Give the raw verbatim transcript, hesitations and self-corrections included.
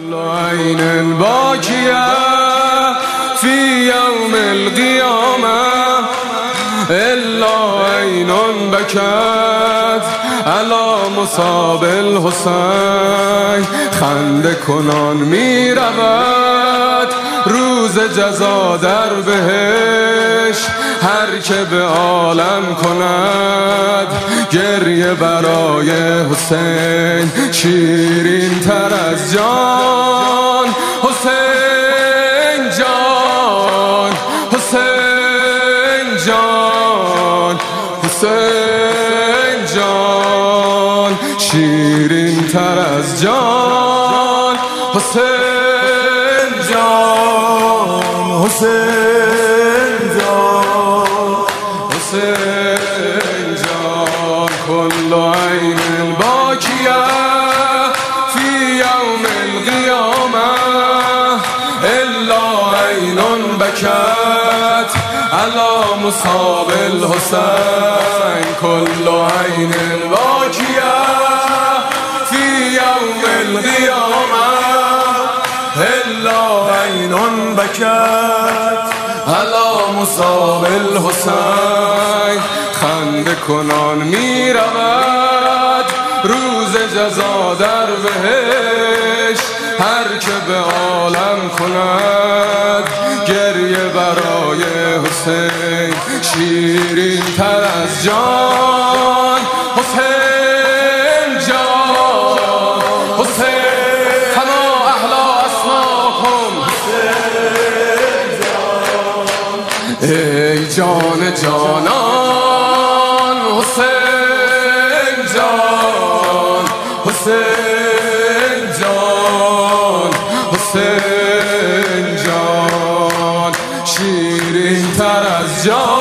كل عين باكية في يوم القيامة إلا عين بكت على مصاب الحسین. خنده کنان می رود روز جزا در بهشت، هر که به عالم کند گریه برای حسین. شیرین تر از جان حسین جان، حسین جان، حسین جان. شیرین تر از جان حسین جان، حسین جان، حسین جان. كل عين باكية في يوم القيامة إلا عين بكت على مصاب الحسين. كل عين باكية في يوم القيامة إلا عين بكت على مصاب الحسین. خنده کنان می رود روز جزا در بهشت، هر که به عالم کند گریه برای حسین. شیرین تر از جان حسین جان، حسین کما احلا اسماکم. ای جان جانان حسین جان، حسین جان، حسین جان. شیرین تر از جان